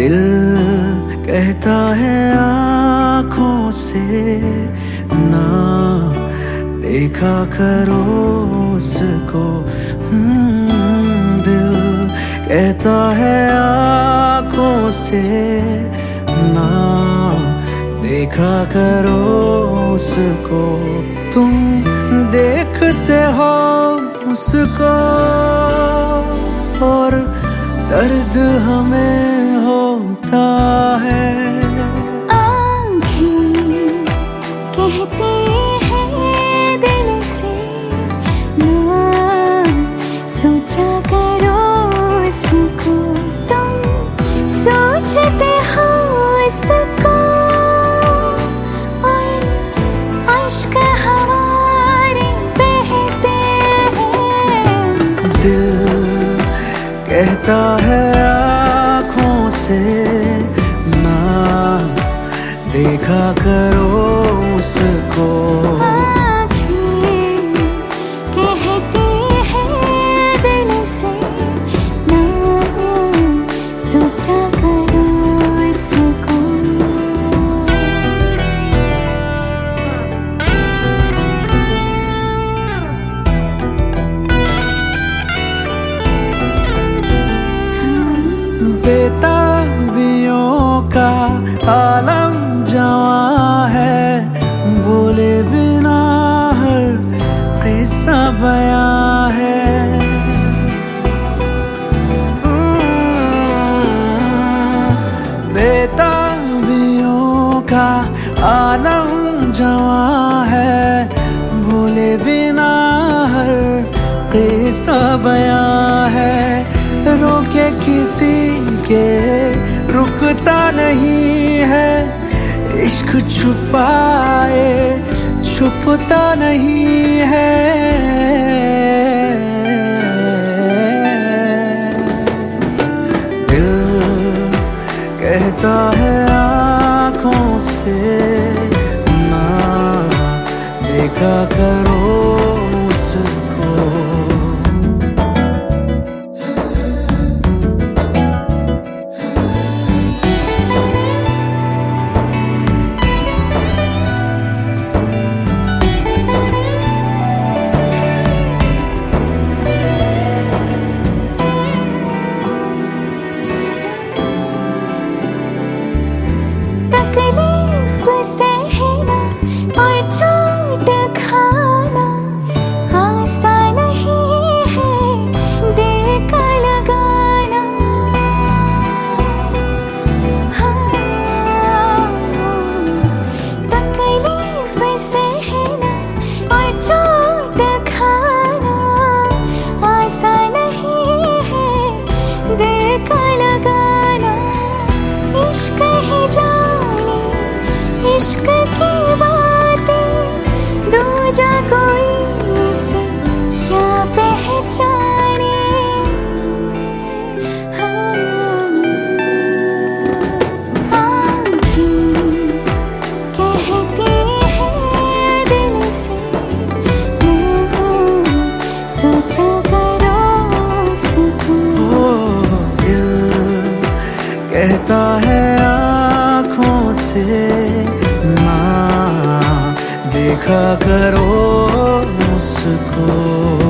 दिल कहता है आँखों से ना देखा करो उसको। दिल कहता है आँखों से ना देखा करो उसको। तुम देखते हो उसको और दर्द हमें होता है। आँखें कहती हैं दिल से ना सोचा करो उसको। तुम सोचते हो उसको और अश्क हमारे बहते हैं। दिल कहता है आँखों से ना देखा करो उसको। आँखें कहती हैं दिल से ना सोचा करो उसको। बेताबियों का आलम जवां है, बोले बिना हर किस्सा बयां है। बेताबियों का आलम जवां है, बोले बिना हर किस्सा बयां है। रोके किसी के रुकता नहीं है, इश्क छुपाए छुपता नहीं है। दिल कहता है आँखों से ना देखा करो उसको। तकलीफ सहना और चोट खाना आसान नहीं है, दिल का लगाना। तकलीफ सहना और चोट खाना आसान नहीं है, दिल का लगाना। इश्क ही जाने इश्क की बातें, दूजा कोई इसे क्या पहचाने। आँखें कहती हैं दिल से ना सोचा करो उसको। दिल कहता है आँखों से ना देखा करो उसको।